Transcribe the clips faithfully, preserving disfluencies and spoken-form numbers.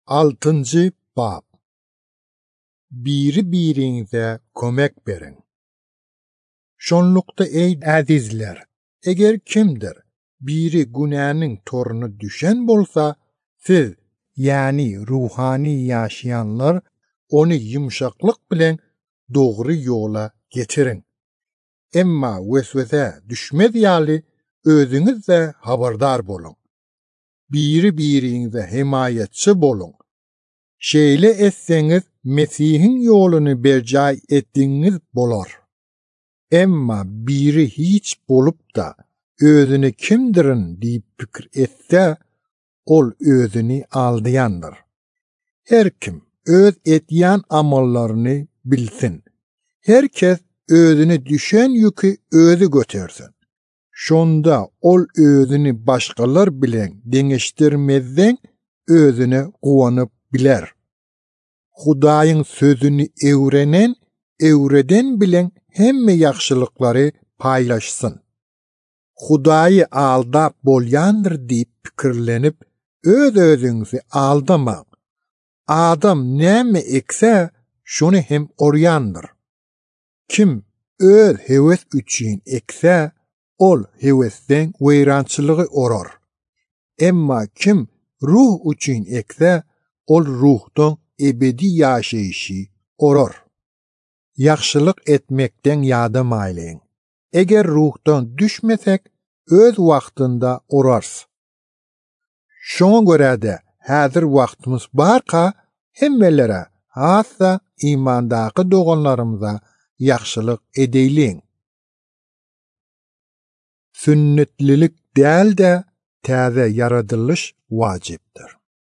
altıncı bab. Biri birinize kömek berin. Şonlukta ey azizler, eger kimdir biri günahının torunu düşen bolsa, siz yani ruhani yaşayanlar onu yumşaklık bilen doğru yola getirin. Emma vesvese düşmez yali özünüz de haberdar bolun. Biri birinize himayetçi bolun. Şeyle etseniz Mesih'in yolunu bercay ettiğiniz bolar. Emma biri hiç bolup da özünü kimdirin deyip fikir etse, ol özünü aldayandır. Her kim öz etyen amallarını bilsin. Herkes özünü düşen yükü özü götürsün. Şonda ol özünü başkalar bilen deňeşdirmezden özüne guwanyp biler. Hudaýyň sözünü öwrenen, öwreden bilen hemme ýagşylyklary paýlaşsyn. Hudaýy aldap bolýandyr diýip pikirlenip, öz özüňizi aldamaň. Adam näme ekse, şonu hem orýandyr. Kim öz heves üçin ekse, ol hevesden weýrançylygy orar. Emma kim ruh üçin ekse, ol ruhdan ebedi ýaşaýyşy orar. Ýagşylyk etmekden ýadamaýlyň. Eger ruhdan düşmesek, öz wagtynda orars. Şoňa görä-de häzir wagtymyz barka hemmelere, hassa imandaky doganlarymyza ýagşylyk edeýliň. Sünnetlilik däl de täze yaradylış wajypdyr.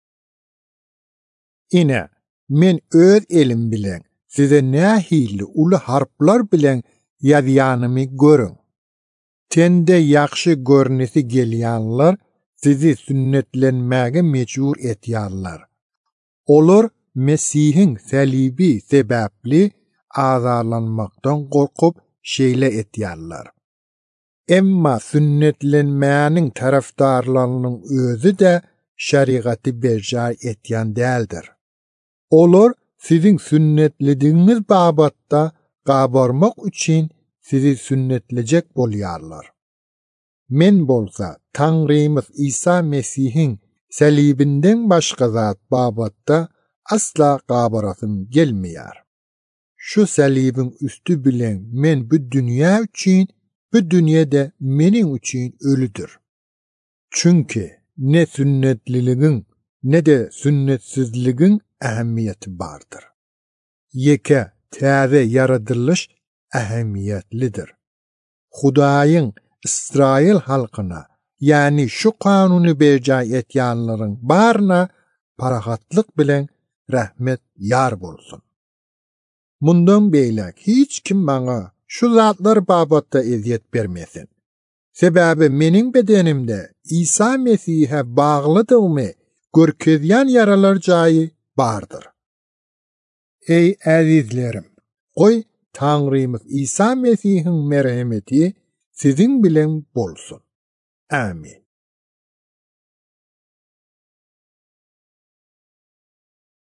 Ine men öz elim bilen size nähili uly harplar bilen ýazýanymy görün. Tende ýaxşy görnesi gelýänler sizi sünnetlenmäge mecbur etýärler. Olar Mesih'in salibi sebäpli azarlanmakdan gorkup şeýle etýärler. Emma sünnetlenmäniň tarafdarlarynyň özü de şeriaty berjay etýän däldir. Olar sizin sünnetlediğiniz babatda gabarmak üçün sizi sünnetlejek bolýarlar. Men bolsa Tanrymyz İsa Mesih'in salibinden başga zat babatda asla gabarasym gelmeýär. Şu salibin üstü bilen men bu dünýä üçün, bu dünýede meniň üçün ölüdür. Çünki ne sünnetliligiň ne de sünnetsizligiň ähemmiyeti bardır. Yeke täze yaradylış ähemmiyetlidir. Hudaýyň İsrail halkyna, yani şu kanuny berjay etýänleriň barına parahatlyk bilen rahmet ýar bolsun. Mundan beýlek hiç kim maňa şu zatlar babatda eziyet bermesin. Sebäbi meniň bedenimde İsa Mesih'e baglydygymy görkezýän yaralar jaýy bardyr. Ey azizlerim, goý Tanrymyz İsa Mesih'in merhameti sizin bilen bolsun. Amin.